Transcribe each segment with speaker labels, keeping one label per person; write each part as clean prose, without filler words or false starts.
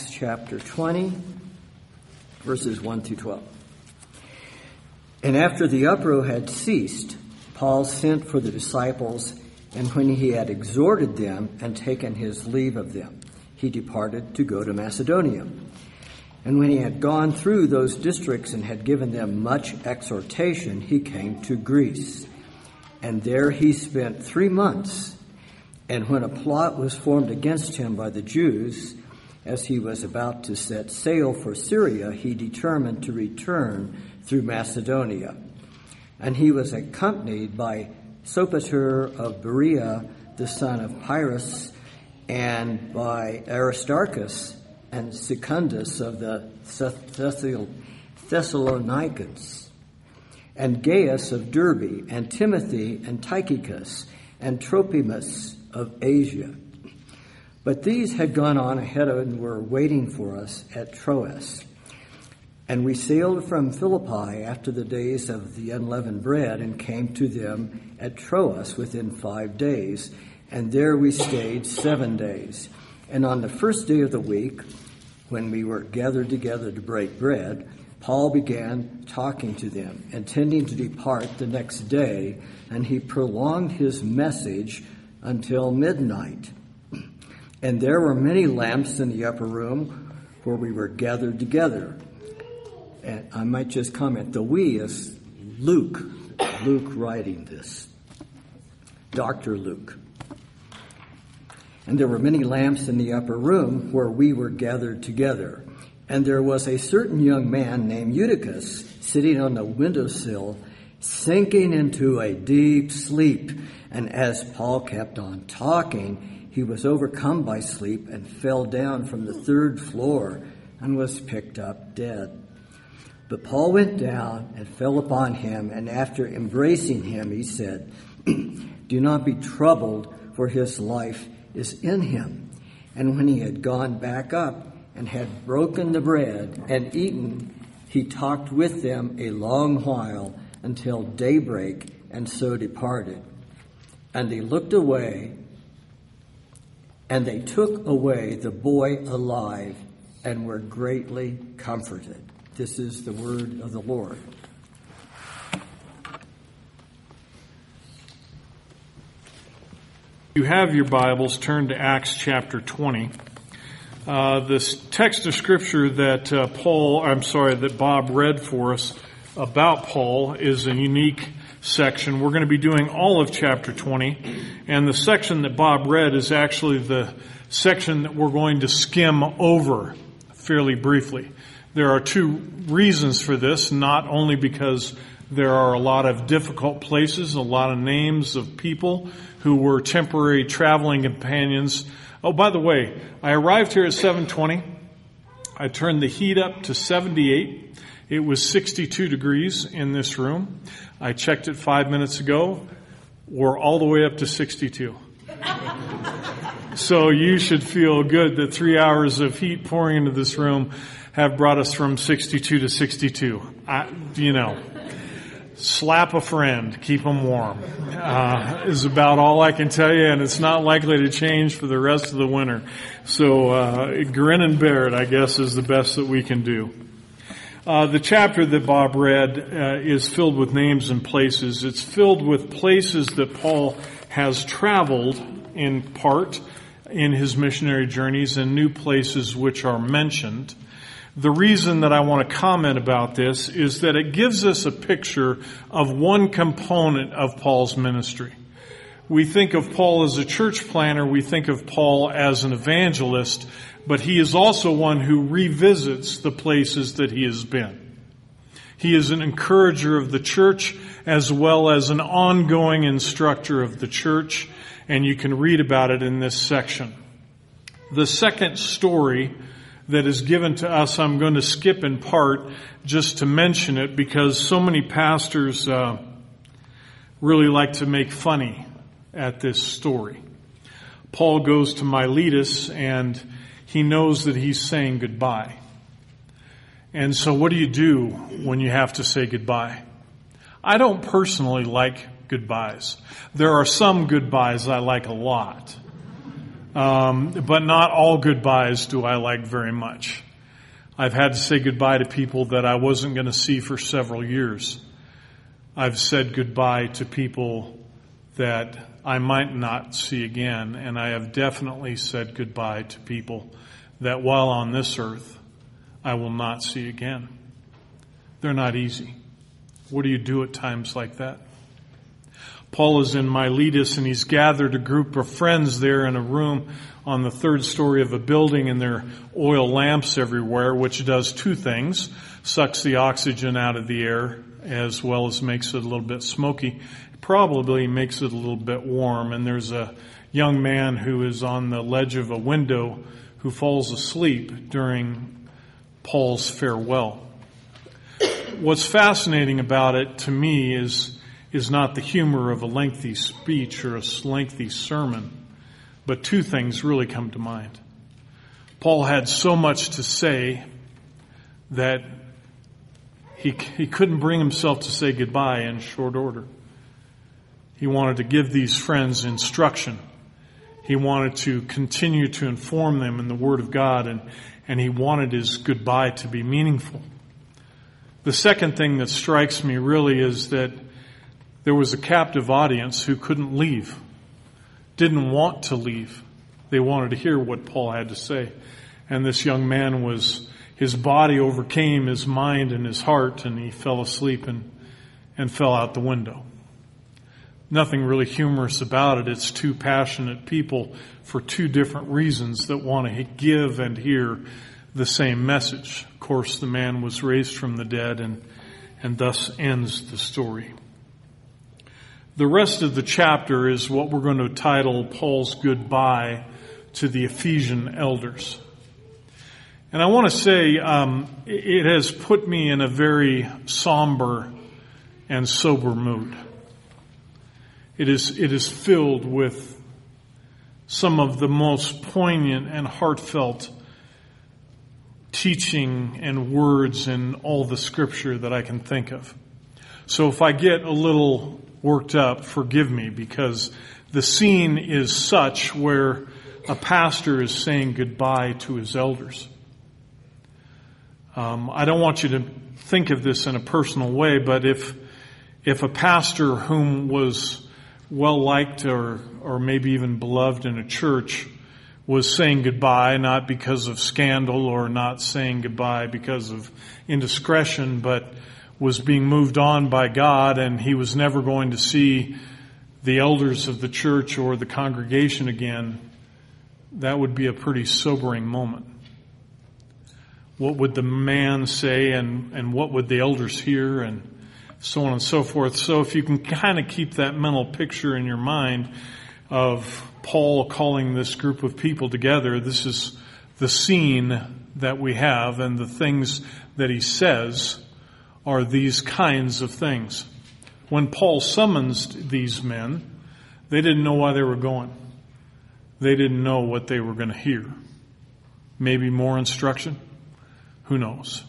Speaker 1: Acts chapter 20, verses 1 through 12. And after the uproar had ceased, Paul sent for the disciples, and when he had exhorted them and taken his leave of them, he departed to go to Macedonia. And when he had gone through those districts and had given them much exhortation, he came to Greece. And there he spent 3 months. And when a plot was formed against him by the Jews, as he was about to set sail for Syria, he determined to return through Macedonia. And he was accompanied by Sopater of Berea, the son of Pyrrhus, and by Aristarchus and Secundus of the Thessalonians, and Gaius of Derbe, and Timothy and Tychicus, and Trophimus of Asia. But these had gone on ahead and were waiting for us at Troas. And we sailed from Philippi after the days of the unleavened bread and came to them at Troas within 5 days. And there we stayed 7 days. And on the first day of the week, when we were gathered together to break bread, Paul began talking to them, intending to depart the next day, and he prolonged his message until midnight. And there were many lamps in the upper room where we were gathered together. And I might just comment, the we is Luke writing this, Dr. Luke. And there were many lamps in the upper room where we were gathered together. And there was a certain young man named Eutychus sitting on the windowsill, sinking into a deep sleep. And as Paul kept on talking, he was overcome by sleep and fell down from the 3rd floor and was picked up dead. But Paul went down and fell upon him, and after embracing him, he said, "Do not be troubled, for his life is in him." And when he had gone back up and had broken the bread and eaten, he talked with them a long while until daybreak, and so departed. And they looked away, and they took away the boy alive, and were greatly comforted. This is the word of the Lord.
Speaker 2: You have your Bibles, turn to Acts chapter 20. This text of scripture that that Bob read for us about Paul is a unique section. We're going to be doing all of chapter 20, and the section that Bob read is actually the section that we're going to skim over fairly briefly. There are 2 reasons for this, not only because there are a lot of difficult places, a lot of names of people who were temporary traveling companions. Oh, by the way, I arrived here at 7:20. I turned the heat up to 78. It was 62 degrees in this room. I checked it 5 minutes ago. We're all the way up to 62. So you should feel good that 3 hours of heat pouring into this room have brought us from 62 to 62. Slap a friend, keep them warm, is about all I can tell you, and it's not likely to change for the rest of the winter. So grin and bear it, I guess, is the best that we can do. The chapter that Bob read is filled with names and places. It's filled with places that Paul has traveled in part in his missionary journeys, and new places which are mentioned. The reason that I want to comment about this is that it gives us a picture of one component of Paul's ministry. We think of Paul as a church planner, we think of Paul as an evangelist, but he is also one who revisits the places that he has been. He is an encourager of the church as well as an ongoing instructor of the church, and you can read about it in this section. The second story that is given to us, I'm going to skip in part just to mention it because so many pastors really like to make funny at this story. Paul goes to Miletus and he knows that he's saying goodbye. And so what do you do when you have to say goodbye? I don't personally like goodbyes. There are some goodbyes I like a lot. But not all goodbyes do I like very much. I've had to say goodbye to people that I wasn't going to see for several years. I've said goodbye to people that I might not see again, and I have definitely said goodbye to people that while on this earth, I will not see again. They're not easy. What do you do at times like that? Paul is in Miletus, and he's gathered a group of friends there in a room on the third story of a building, and there are oil lamps everywhere, which does two things: sucks the oxygen out of the air as well as makes it a little bit smoky. Probably makes it a little bit warm. And there's a young man who is on the ledge of a window who falls asleep during Paul's farewell. What's fascinating about it to me is not the humor of a lengthy speech or a lengthy sermon, but two things really come to mind. Paul had so much to say that he couldn't bring himself to say goodbye in short order. He wanted to give these friends instruction. He wanted to continue to inform them in the Word of God, and he wanted his goodbye to be meaningful. The second thing that strikes me really is that there was a captive audience who couldn't leave, didn't want to leave. They wanted to hear what Paul had to say. And this young man his body overcame his mind and his heart, and he fell asleep and fell out the window. Nothing really humorous about it. It's two passionate people for two different reasons that want to give and hear the same message. Of course, the man was raised from the dead, and thus ends the story. The rest of the chapter is what we're going to title Paul's Goodbye to the Ephesian Elders. And I want to say it has put me in a very somber and sober mood. It is filled with some of the most poignant and heartfelt teaching and words in all the Scripture that I can think of. So if I get a little worked up, forgive me, because the scene is such where a pastor is saying goodbye to his elders. I don't want you to think of this in a personal way, but if a pastor whom was well liked or maybe even beloved in a church was saying goodbye, not because of scandal or not saying goodbye because of indiscretion, but was being moved on by God, and he was never going to see the elders of the church or the congregation again, that would be a pretty sobering moment. What would the man say, and what would the elders hear, and so on and so forth. So if you can kind of keep that mental picture in your mind of Paul calling this group of people together, this is the scene that we have, and the things that he says are these kinds of things. When Paul summons these men, they didn't know why they were going. They didn't know what they were going to hear. Maybe more instruction? Who knows?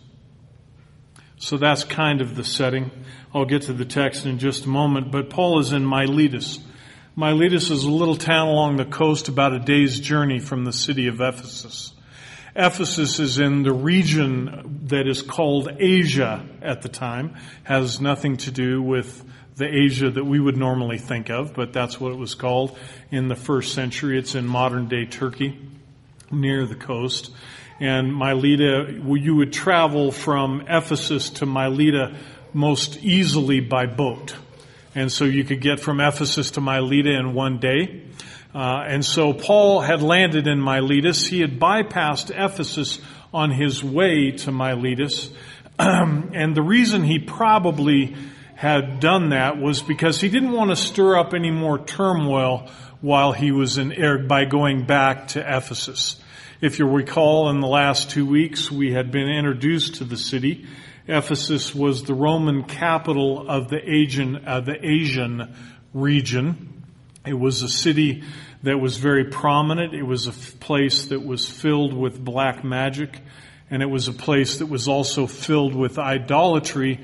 Speaker 2: So that's kind of the setting. I'll get to the text in just a moment, but Paul is in Miletus. Miletus is a little town along the coast about a day's journey from the city of Ephesus. Ephesus is in the region that is called Asia at the time. Has nothing to do with the Asia that we would normally think of, but that's what it was called in the first century. It's in modern-day Turkey, near the coast. And Miletus, you would travel from Ephesus to Miletus most easily by boat. And so you could get from Ephesus to Miletus in one day. And so Paul had landed in Miletus. He had bypassed Ephesus on his way to Miletus. And the reason he probably had done that was because he didn't want to stir up any more turmoil while he was by going back to Ephesus. If you recall, in the last 2 weeks, we had been introduced to the city. Ephesus was the Roman capital of the Asian region. It was a city that was very prominent. It was a place that was filled with black magic, and it was a place that was also filled with idolatry,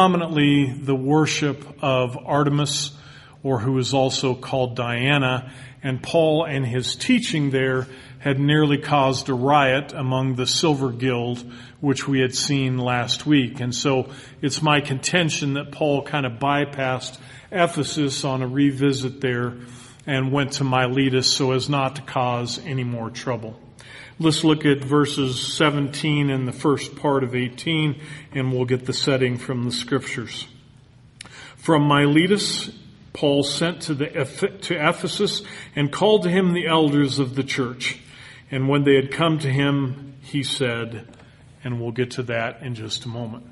Speaker 2: predominantly the worship of Artemis, or who is also called Diana, And Paul and his teaching there had nearly caused a riot among the Silver Guild, which we had seen last week. And so it's my contention that Paul kind of bypassed Ephesus on a revisit there and went to Miletus so as not to cause any more trouble. Let's look at verses 17 and the first part of 18, and we'll get the setting from the scriptures. From Miletus, Paul sent to Ephesus and called to him the elders of the church. And when they had come to him, he said, and we'll get to that in just a moment.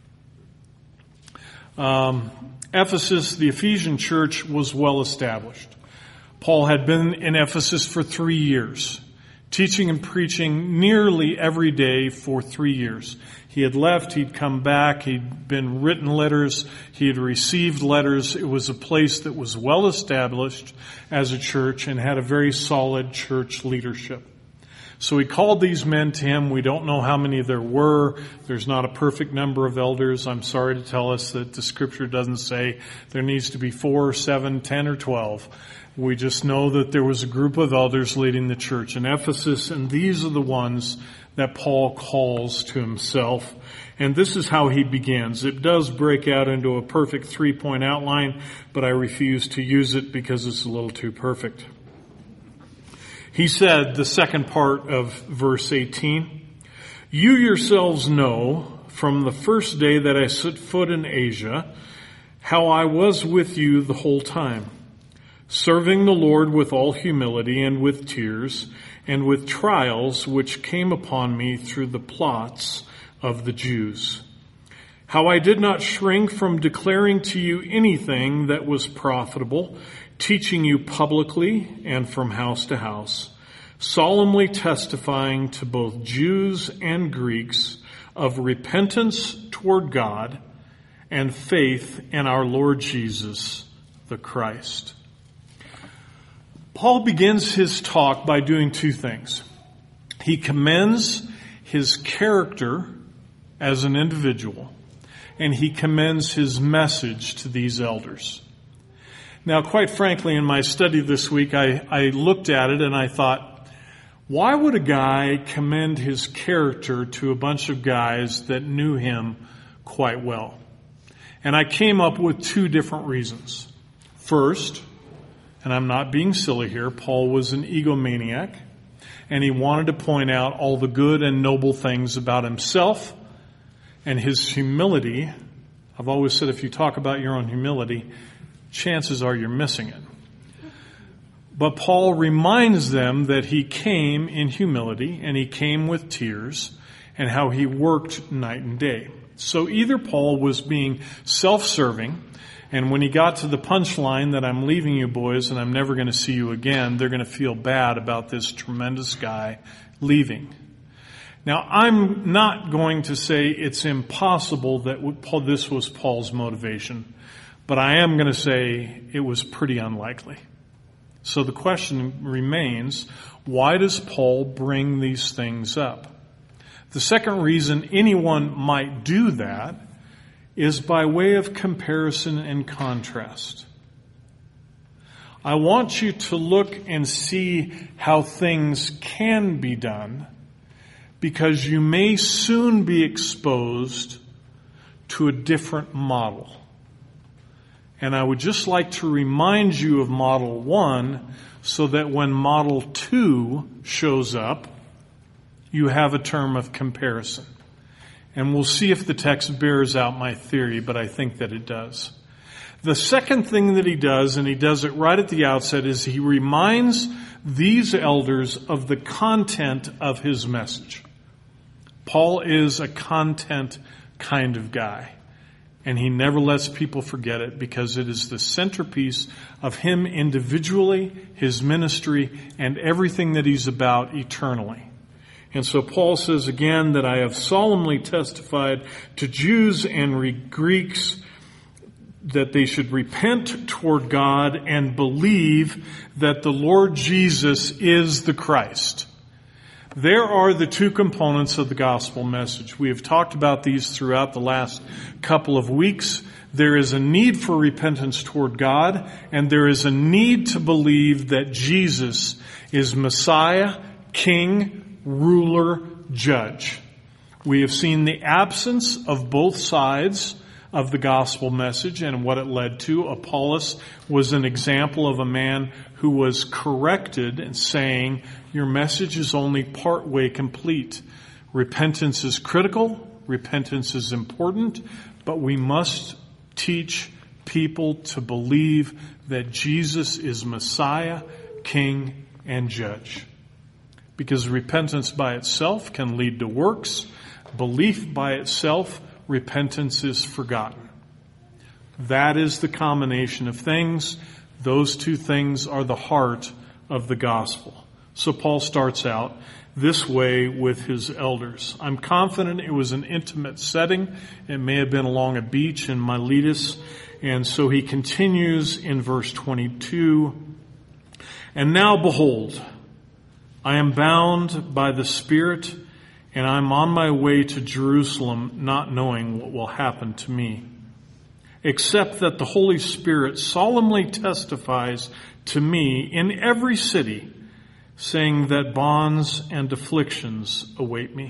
Speaker 2: Ephesus, the Ephesian church, was well established. Paul had been in Ephesus for 3 years, teaching and preaching nearly every day for 3 years. He had left, he'd come back, he'd been written letters, he had received letters. It was a place that was well established as a church and had a very solid church leadership. So he called these men to him. We don't know how many there were. There's not a perfect number of elders. I'm sorry to tell us that the scripture doesn't say there needs to be 4, 7, 10, or 12. We just know that there was a group of elders leading the church in Ephesus, and these are the ones that Paul calls to himself. And this is how he begins. It does break out into a perfect 3-point outline, but I refuse to use it because it's a little too perfect. He said, the second part of verse 18, "You yourselves know from the first day that I set foot in Asia how I was with you the whole time, serving the Lord with all humility and with tears and with trials which came upon me through the plots of the Jews. How I did not shrink from declaring to you anything that was profitable, teaching you publicly and from house to house, solemnly testifying to both Jews and Greeks of repentance toward God and faith in our Lord Jesus, the Christ." Paul begins his talk by doing two things. He commends his character as an individual, and he commends his message to these elders. Now, quite frankly, in my study this week, I looked at it and I thought, why would a guy commend his character to a bunch of guys that knew him quite well? And I came up with two different reasons. First, and I'm not being silly here, Paul was an egomaniac, and he wanted to point out all the good and noble things about himself and his humility. I've always said if you talk about your own humility, chances are you're missing it. But Paul reminds them that he came in humility and he came with tears and how he worked night and day. So either Paul was being self-serving, and when he got to the punchline that I'm leaving you boys and I'm never going to see you again, they're going to feel bad about this tremendous guy leaving. Now, I'm not going to say it's impossible that this was Paul's motivation, but I am going to say it was pretty unlikely. So the question remains, why does Paul bring these things up? The second reason anyone might do that is by way of comparison and contrast. I want you to look and see how things can be done, because you may soon be exposed to a different model. And I would just like to remind you of Model 1 so that when Model 2 shows up, you have a term of comparison. And we'll see if the text bears out my theory, but I think that it does. The second thing that he does, and he does it right at the outset, is he reminds these elders of the content of his message. Paul is a content kind of guy. And he never lets people forget it because it is the centerpiece of him individually, his ministry, and everything that he's about eternally. And so Paul says again that I have solemnly testified to Jews and Greeks that they should repent toward God and believe that the Lord Jesus is the Christ. There are the two components of the gospel message. We have talked about these throughout the last couple of weeks. There is a need for repentance toward God, and there is a need to believe that Jesus is Messiah, King, ruler, judge. We have seen the absence of both sides of the gospel message and what it led to. Apollos was an example of a man who was corrected and saying, your message is only partway complete. Repentance is critical. Repentance is important, but we must teach people to believe that Jesus is Messiah, King, and Judge. Because repentance by itself can lead to works. Belief by itself, repentance is forgotten. That is the combination of things. Those two things are the heart of the gospel. So Paul starts out this way with his elders. I'm confident it was an intimate setting. It may have been along a beach in Miletus. And so he continues in verse 22. And now behold, I am bound by the Spirit, and I'm on my way to Jerusalem, not knowing what will happen to me, except that the Holy Spirit solemnly testifies to me in every city, saying that bonds and afflictions await me.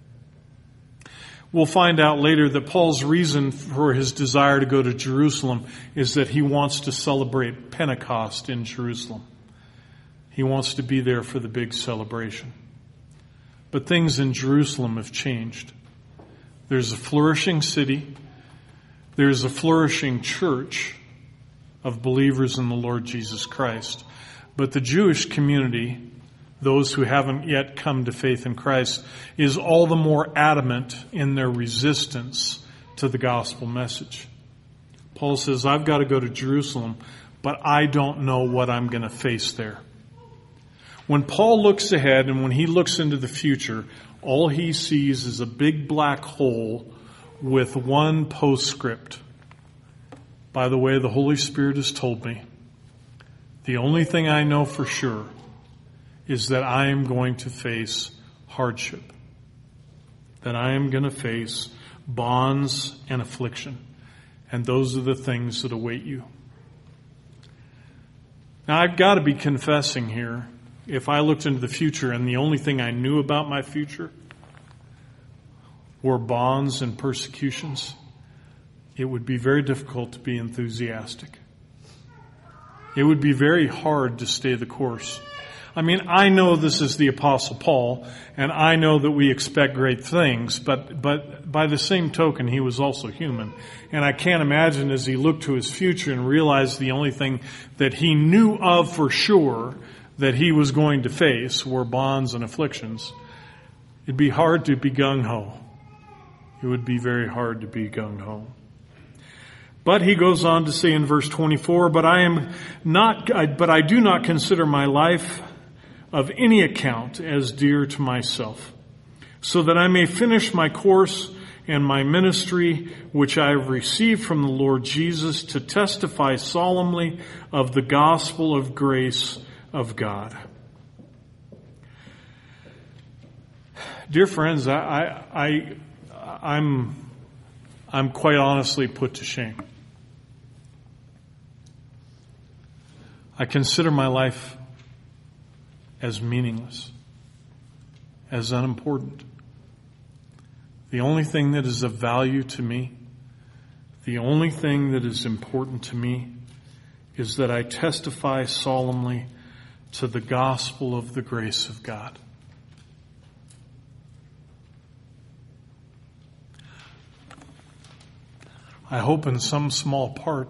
Speaker 2: We'll find out later that Paul's reason for his desire to go to Jerusalem is that he wants to celebrate Pentecost in Jerusalem. He wants to be there for the big celebration. But things in Jerusalem have changed. There's a flourishing city. There's a flourishing church of believers in the Lord Jesus Christ. But the Jewish community, those who haven't yet come to faith in Christ, is all the more adamant in their resistance to the gospel message. Paul says, I've got to go to Jerusalem, but I don't know what I'm going to face there. When Paul looks ahead and when he looks into the future, all he sees is a big black hole with one postscript. By the way, the Holy Spirit has told me, the only thing I know for sure is that I am going to face hardship, that I am going to face bonds and affliction, and those are the things that await you. Now, I've got to be confessing here, if I looked into the future and the only thing I knew about my future were bonds and persecutions, it would be very difficult to be enthusiastic. It would be very hard to stay the course. I mean, I know this is the Apostle Paul, and I know that we expect great things, but by the same token, he was also human. And I can't imagine as he looked to his future and realized the only thing that he knew of for sure that he was going to face were bonds and afflictions. It'd be hard to be gung-ho. It would be very hard to be gung-ho. But he goes on to say in verse 24, but I do not consider my life of any account as dear to myself, so that I may finish my course and my ministry, which I have received from the Lord Jesus, to testify solemnly of the gospel of grace of God. Dear friends, I'm quite honestly put to shame. I consider my life as meaningless, as unimportant. The only thing that is of value to me, the only thing that is important to me, is that I testify solemnly to the gospel of the grace of God. I hope in some small part,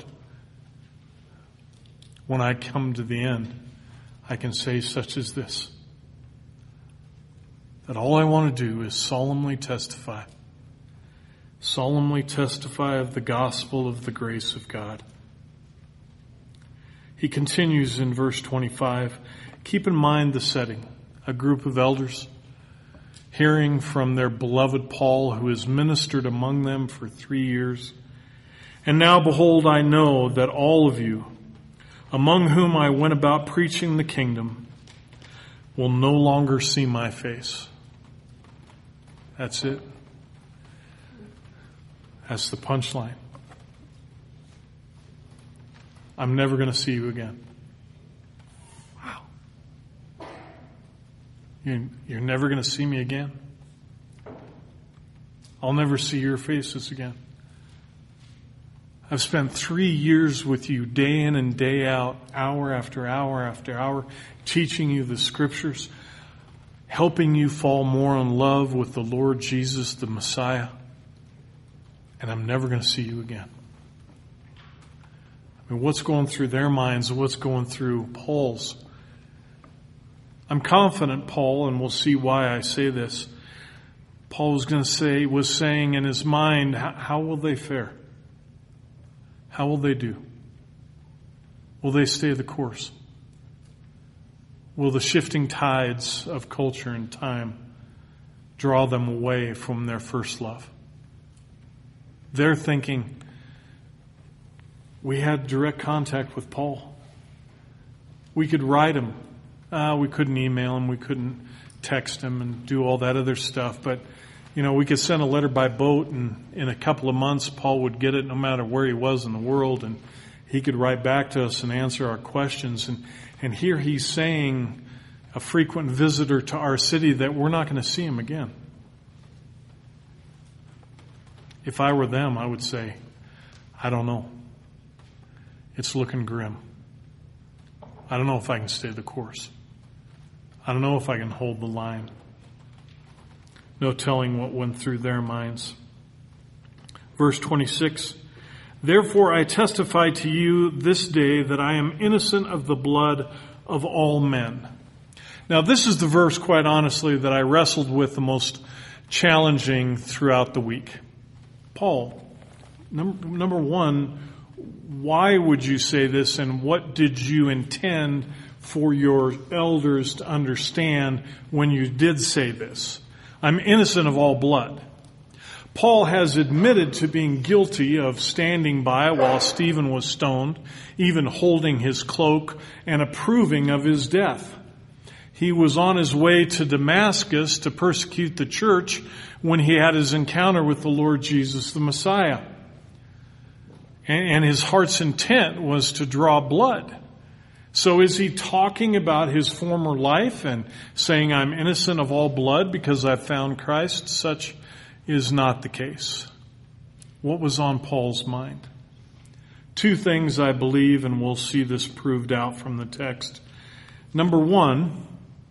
Speaker 2: when I come to the end, I can say such as this, that all I want to do is solemnly testify of the gospel of the grace of God. He continues in verse 25, keep in mind the setting, a group of elders hearing from their beloved Paul, who has ministered among them for 3 years. And now behold, I know that all of you, among whom I went about preaching the kingdom, will no longer see my face. That's it. That's the punchline. I'm never going to see you again. Wow. You're never going to see me again. I'll never see your faces again. I've spent 3 years with you day in and day out, hour after hour after hour, teaching you the Scriptures, helping you fall more in love with the Lord Jesus, the Messiah. And I'm never going to see you again. I mean, what's going through their minds and what's going through Paul's? I'm confident, Paul, and we'll see why I say this. Paul was saying in his mind, how will they fare? How will they do? Will they stay the course? Will the shifting tides of culture and time draw them away from their first love? They're thinking, we had direct contact with Paul. We could write him. We couldn't email him. We couldn't text him and do all that other stuff. But, we could send a letter by boat, and in a couple of months, Paul would get it no matter where he was in the world, and he could write back to us and answer our questions. And here he's saying, a frequent visitor to our city, that we're not going to see him again. If I were them, I would say, I don't know. It's looking grim. I don't know if I can stay the course. I don't know if I can hold the line. No telling what went through their minds. Verse 26, therefore I testify to you this day that I am innocent of the blood of all men. Now this is the verse, quite honestly, that I wrestled with the most challenging throughout the week. Paul, number one, why would you say this, and what did you intend for your elders to understand when you did say this? I'm innocent of all blood. Paul has admitted to being guilty of standing by while Stephen was stoned, even holding his cloak and approving of his death. He was on his way to Damascus to persecute the church when he had his encounter with the Lord Jesus, the Messiah. And his heart's intent was to draw blood. So is he talking about his former life and saying, I'm innocent of all blood because I've found Christ? Such is not the case. What was on Paul's mind? Two things, I believe, and we'll see this proved out from the text. Number one,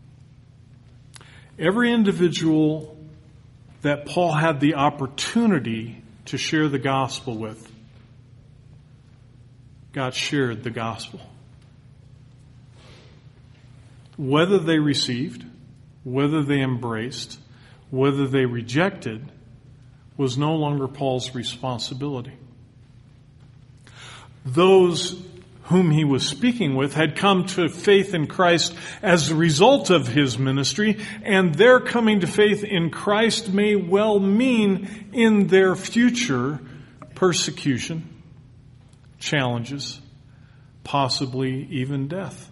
Speaker 2: every individual that Paul had the opportunity to share the gospel with, God shared the gospel. Whether they received, whether they embraced, whether they rejected, was no longer Paul's responsibility. Those whom he was speaking with had come to faith in Christ as a result of his ministry, and their coming to faith in Christ may well mean in their future persecution, challenges, possibly even death.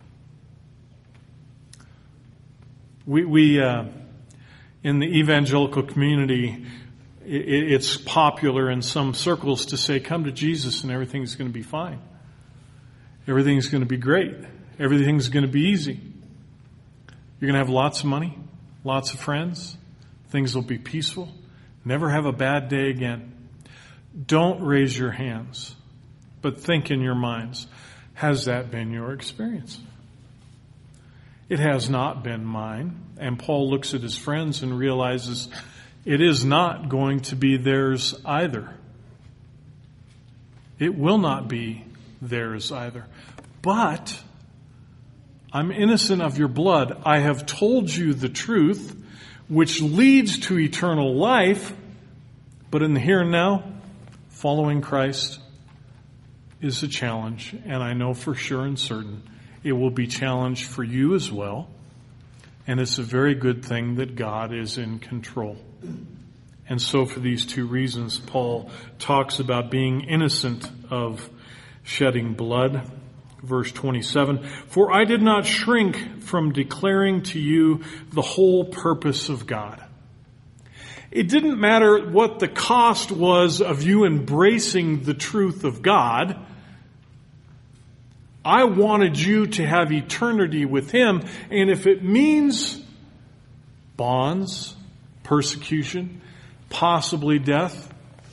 Speaker 2: We in the evangelical community, it's popular in some circles to say, come to Jesus and everything's going to be fine. Everything's going to be great. Everything's going to be easy. You're going to have lots of money, lots of friends. Things will be peaceful. Never have a bad day again. Don't raise your hands, but think in your minds, has that been your experience? It has not been mine. And Paul looks at his friends and realizes it is not going to be theirs either. It will not be theirs either. But I'm innocent of your blood. I have told you the truth, which leads to eternal life. But in the here and now, following Christ is a challenge. And I know for sure and certain it will be challenged for you as well. And it's a very good thing that God is in control. And so for these two reasons, Paul talks about being innocent of shedding blood. verse 27, "For I did not shrink from declaring to you the whole purpose of God." It didn't matter what the cost was of you embracing the truth of God. I wanted you to have eternity with Him, and if it means bonds, persecution, possibly death,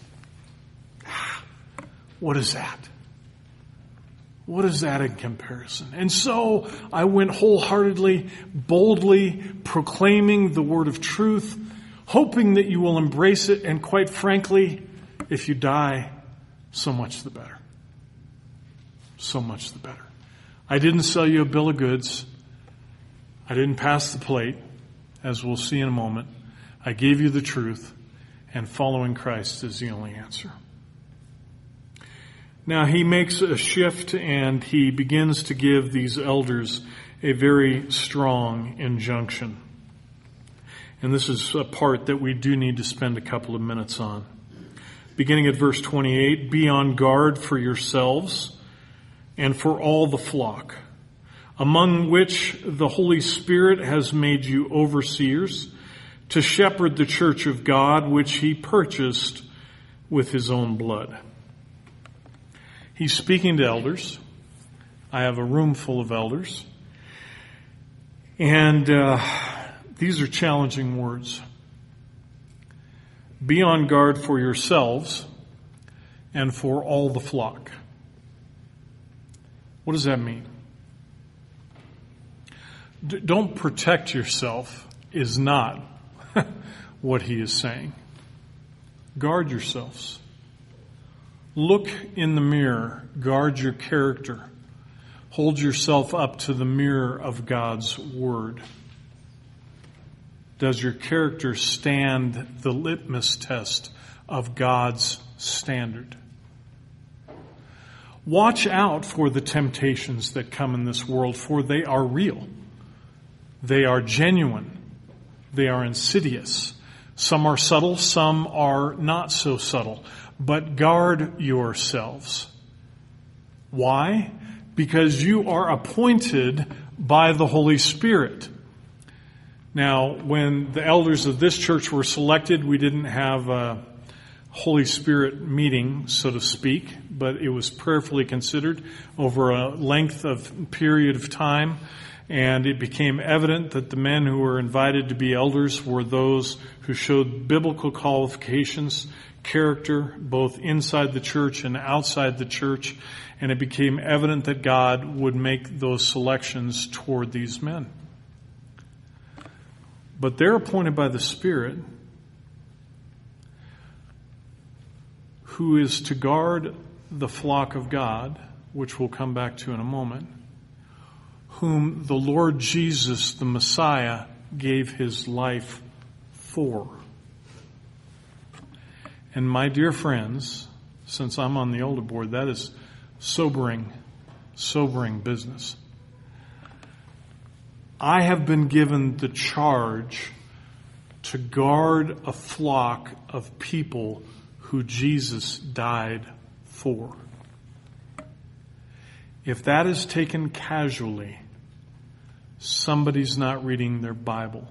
Speaker 2: what is that? What is that in comparison? And so I went wholeheartedly, boldly proclaiming the word of truth, hoping that you will embrace it, and quite frankly, if you die, so much the better. So much the better. I didn't sell you a bill of goods. I didn't pass the plate, as we'll see in a moment. I gave you the truth, and following Christ is the only answer. Now he makes a shift, and he begins to give these elders a very strong injunction. And this is a part that we do need to spend a couple of minutes on. Beginning at verse 28, "Be on guard for yourselves and for all the flock, among which the Holy Spirit has made you overseers, to shepherd the church of God, which He purchased with His own blood." He's speaking to elders. I have a room full of elders. And these are challenging words. Be on guard for yourselves and for all the flock. What does that mean? Don't protect yourself is not what he is saying. Guard yourselves. Look in the mirror. Guard your character. Hold yourself up to the mirror of God's Word. Does your character stand the litmus test of God's standard? Watch out for the temptations that come in this world, for they are real. They are genuine. They are insidious. Some are subtle, some are not so subtle. But guard yourselves. Why? Because you are appointed by the Holy Spirit. Now, when the elders of this church were selected, we didn't have a Holy Spirit meeting, so to speak, but it was prayerfully considered over a length of period of time. And it became evident that the men who were invited to be elders were those who showed biblical qualifications, character, both inside the church and outside the church. And it became evident that God would make those selections toward these men. But they're appointed by the Spirit, who is to guard the flock of God, which we'll come back to in a moment, whom the Lord Jesus, the Messiah, gave His life for. And my dear friends, since I'm on the older board, that is sobering business. I have been given the charge to guard a flock of people who Jesus died for. If that is taken casually, somebody's not reading their Bible.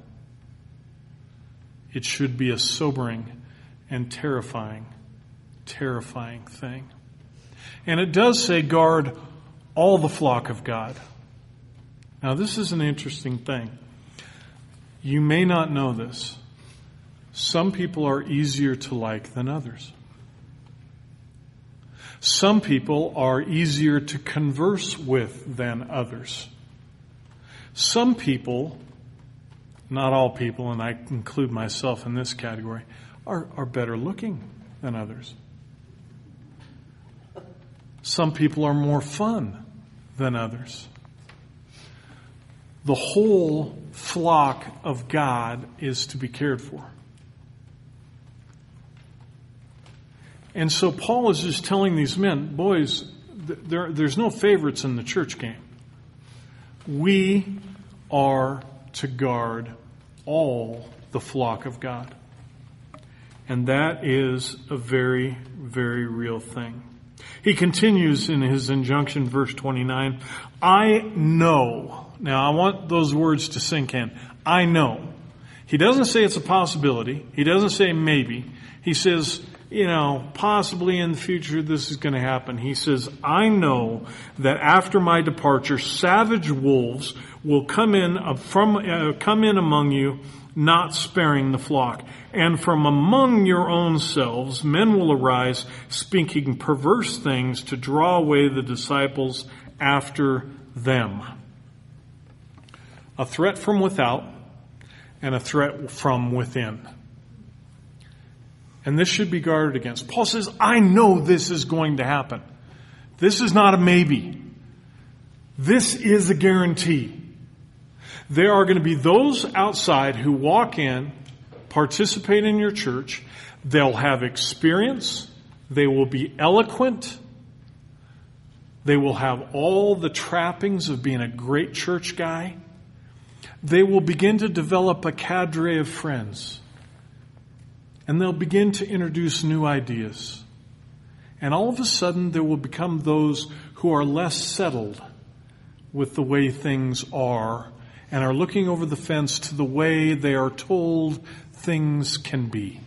Speaker 2: It should be a sobering and terrifying thing. And it does say guard all the flock of God. Now this is an interesting thing. You may not know this. Some people are easier to like than others. Some people are easier to converse with than others. Some people, not all people, and I include myself in this category, are better looking than others. Some people are more fun than others. The whole flock of God is to be cared for. And so Paul is just telling these men, boys, there's no favorites in the church game. We are to guard all the flock of God. And that is a very, very real thing. He continues in his injunction, verse 29, I know. Now, I want those words to sink in. I know. He doesn't say it's a possibility. He doesn't say maybe. He says, possibly in the future this is going to happen. He says, I know that after my departure, savage wolves will come in among you, not sparing the flock. And from among your own selves, men will arise, speaking perverse things to draw away the disciples after them. A threat from without and a threat from within. And this should be guarded against. Paul says, I know this is going to happen. This is not a maybe. This is a guarantee. There are going to be those outside who walk in, participate in your church. They'll have experience. They will be eloquent. They will have all the trappings of being a great church guy. They will begin to develop a cadre of friends. And they'll begin to introduce new ideas. And all of a sudden, there will become those who are less settled with the way things are and are looking over the fence to the way they are told things can be.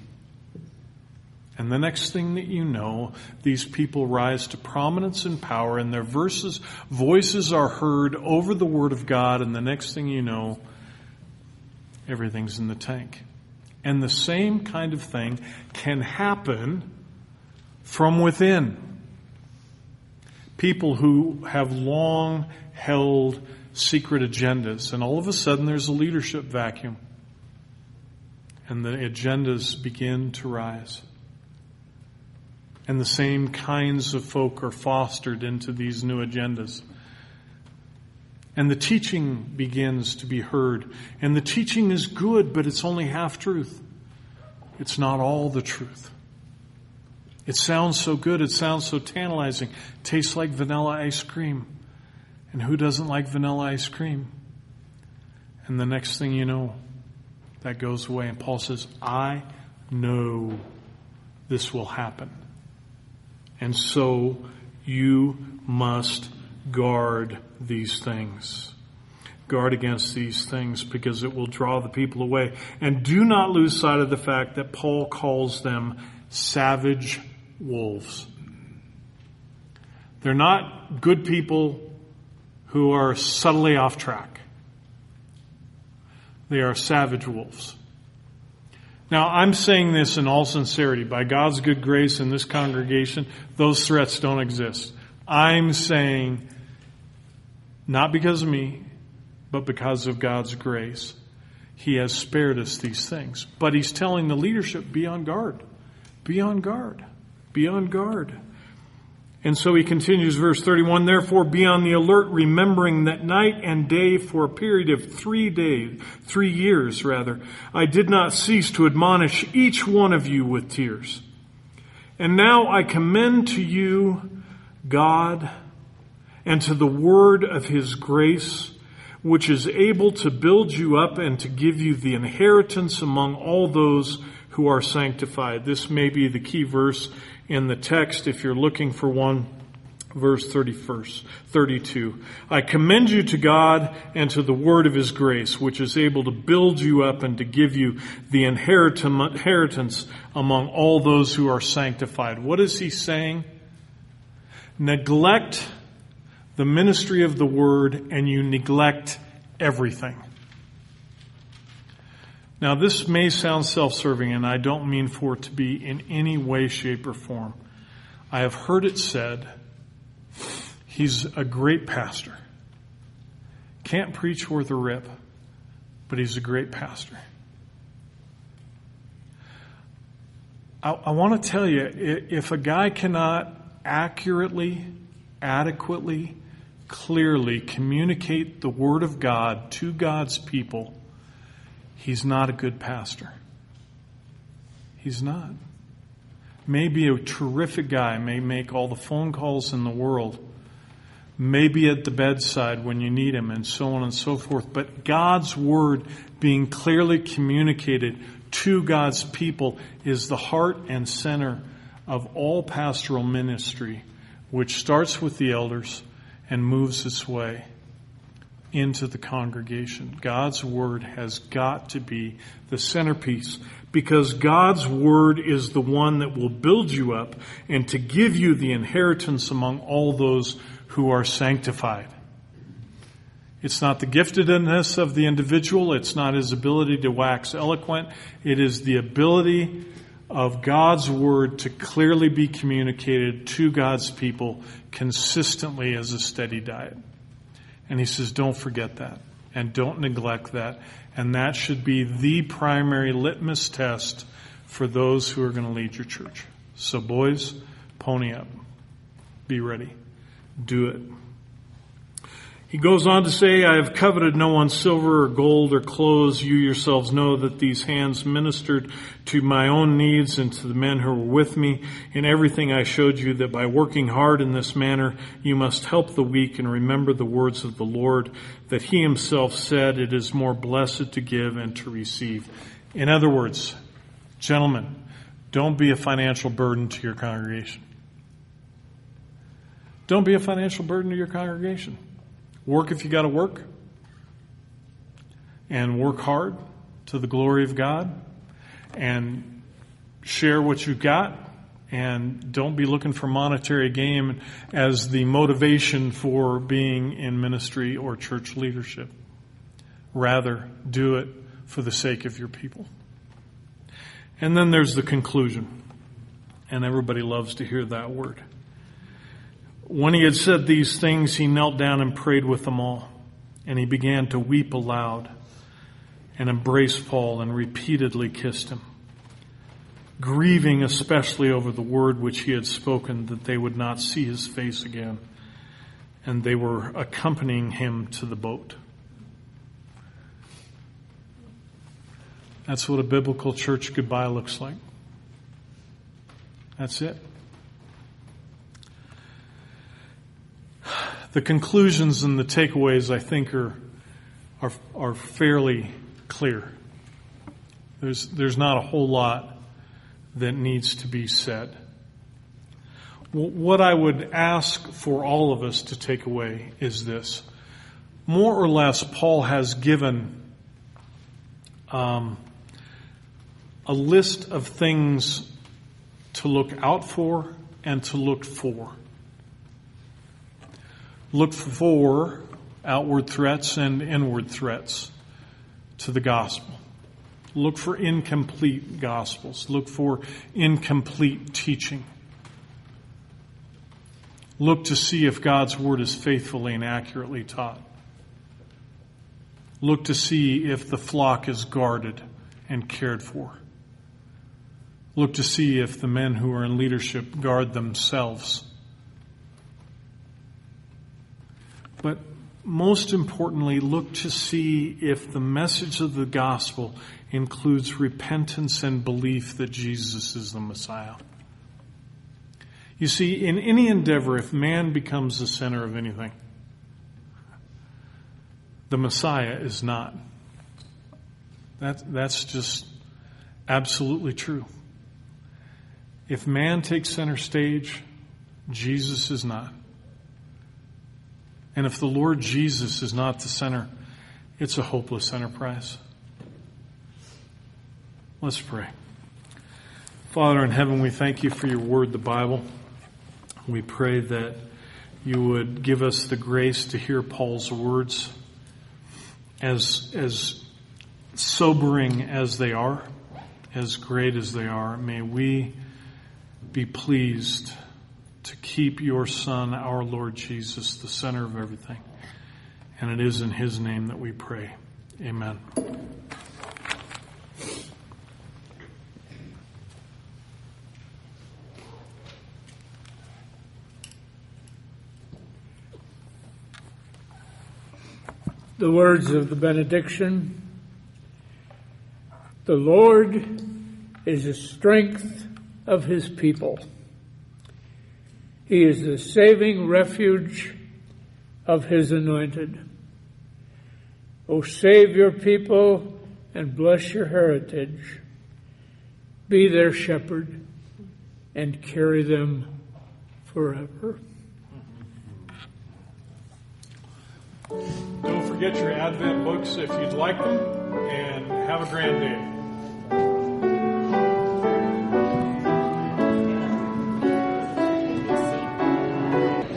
Speaker 2: And the next thing that you know, these people rise to prominence and power, and their voices are heard over the Word of God, and the next thing you know, everything's in the tank. And the same kind of thing can happen from within. People who have long held secret agendas, and all of a sudden there's a leadership vacuum. And the agendas begin to rise. And the same kinds of folk are fostered into these new agendas. And the teaching begins to be heard. And the teaching is good, but it's only half truth. It's not all the truth. It sounds so good. It sounds so tantalizing. It tastes like vanilla ice cream. And who doesn't like vanilla ice cream? And the next thing you know, that goes away. And Paul says, I know this will happen. And so you must guard these things. Guard against these things because it will draw the people away. And do not lose sight of the fact that Paul calls them savage wolves. They're not good people who are subtly off track. They are savage wolves. Now, I'm saying this in all sincerity. By God's good grace in this congregation, those threats don't exist. I'm saying, not because of me, but because of God's grace, He has spared us these things. But He's telling the leadership, be on guard. Be on guard. Be on guard. And so he continues, verse 31, therefore be on the alert, remembering that night and day for a period of 3 years, I did not cease to admonish each one of you with tears. And now I commend to you God and to the word of His grace, which is able to build you up and to give you the inheritance among all those who are sanctified. This may be the key verse in the text if you're looking for one. Verse 32. I commend you to God and to the word of His grace, which is able to build you up and to give you the inheritance among all those who are sanctified. What is he saying? Neglect the ministry of the word and you neglect everything. Now, this may sound self-serving, and I don't mean for it to be in any way, shape, or form. I have heard it said, he's a great pastor. Can't preach worth a rip, but he's a great pastor. I want to tell you, if a guy cannot accurately, adequately, clearly communicate the Word of God to God's people, he's not a good pastor. He's not. May be a terrific guy, may make all the phone calls in the world, may be at the bedside when you need him, and so on and so forth. But God's Word being clearly communicated to God's people is the heart and center of all pastoral ministry which starts with the elders and moves its way into the congregation. God's Word has got to be the centerpiece, because God's Word is the one that will build you up and to give you the inheritance among all those who are sanctified. It's not the giftedness of the individual. It's not his ability to wax eloquent. It is the ability of God's Word to clearly be communicated to God's people consistently as a steady diet. And he says, don't forget that, and don't neglect that. And that should be the primary litmus test for those who are going to lead your church. So boys, pony up. Be ready. Do it. He goes on to say, I have coveted no one's silver or gold or clothes. You yourselves know that these hands ministered to my own needs and to the men who were with me. In everything I showed you that by working hard in this manner, you must help the weak and remember the words of the Lord, that he himself said, it is more blessed to give and to receive. In other words, gentlemen, don't be a financial burden to your congregation. Don't be a financial burden to your congregation. Work if you got to work, and work hard to the glory of God, and share what you've got, and don't be looking for monetary gain as the motivation for being in ministry or church leadership. Rather, do it for the sake of your people. And then there's the conclusion, and everybody loves to hear that word. When he had said these things, he knelt down and prayed with them all. And he began to weep aloud and embraced Paul and repeatedly kissed him, grieving especially over the word which he had spoken, that they would not see his face again. And they were accompanying him to the boat. That's what a biblical church goodbye looks like. That's it. The conclusions and the takeaways, I think, are fairly clear. There's not a whole lot that needs to be said. What I would ask for all of us to take away is this. More or less, Paul has given a list of things to look out for and to look for. Look for outward threats and inward threats to the gospel. Look for incomplete gospels. Look for incomplete teaching. Look to see if God's word is faithfully and accurately taught. Look to see if the flock is guarded and cared for. Look to see if the men who are in leadership guard themselves. But most importantly, look to see if the message of the gospel includes repentance and belief that Jesus is the Messiah. You see, in any endeavor, if man becomes the center of anything, the Messiah is not. That's just absolutely true. If man takes center stage, Jesus is not. And if the Lord Jesus is not the center, it's a hopeless enterprise. Let's pray. Father in heaven, we thank you for your word, the Bible. We pray that you would give us the grace to hear Paul's words, as sobering as they are, as great as they are. May we be pleased to keep your Son, our Lord Jesus, the center of everything. And it is in his name that we pray. Amen.
Speaker 3: The words of the benediction. The Lord is the strength of his people. He is the saving refuge of his anointed. O save your people and bless your heritage. Be their shepherd and carry them forever.
Speaker 2: Don't forget your Advent books if you'd like them, and have a grand day.